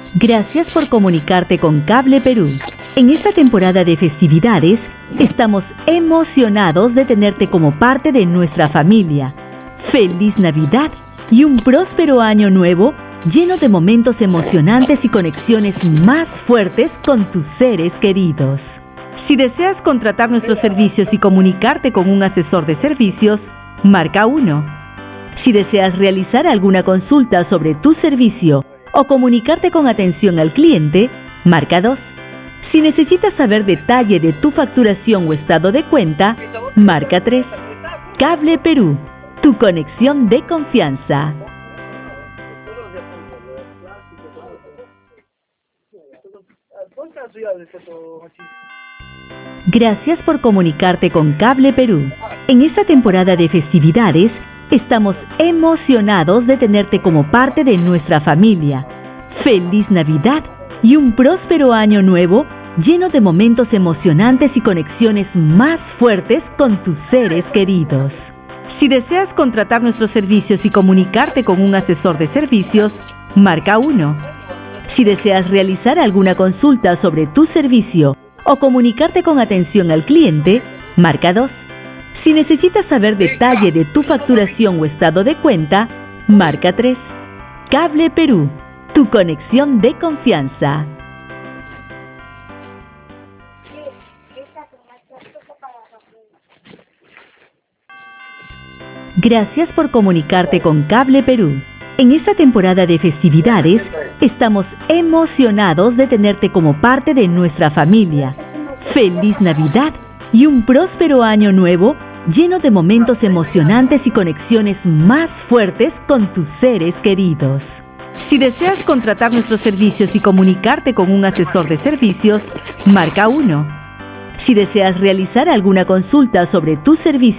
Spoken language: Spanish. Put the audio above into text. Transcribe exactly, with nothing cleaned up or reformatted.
Gracias por comunicarte con Cable Perú. En esta temporada de festividades, estamos emocionados de tenerte como parte de nuestra familia. ¡Feliz Navidad y un próspero año nuevo lleno de momentos emocionantes y conexiones más fuertes con tus seres queridos! Si deseas contratar nuestros servicios y comunicarte con un asesor de servicios, marca uno. Si deseas realizar alguna consulta sobre tu servicio o comunicarte con atención al cliente, marca dos. Si necesitas saber detalle de tu facturación o estado de cuenta, marca tres. Cable Perú, tu conexión de confianza. Gracias por comunicarte con Cable Perú. En esta temporada de festividades, estamos emocionados de tenerte como parte de nuestra familia. ¡Feliz Navidad y un próspero año nuevo lleno de momentos emocionantes y conexiones más fuertes con tus seres queridos! Si deseas contratar nuestros servicios y comunicarte con un asesor de servicios, marca uno. Si deseas realizar alguna consulta sobre tu servicio o comunicarte con atención al cliente, marca dos. Si necesitas saber detalle de tu facturación o estado de cuenta, marca tres. Cable Perú, tu conexión de confianza. Gracias por comunicarte con Cable Perú. En esta temporada de festividades, estamos emocionados de tenerte como parte de nuestra familia. ¡Feliz Navidad y un próspero año nuevo lleno de momentos emocionantes y conexiones más fuertes con tus seres queridos! Si deseas contratar nuestros servicios y comunicarte con un asesor de servicios, marca uno. Si deseas realizar alguna consulta sobre tu servicio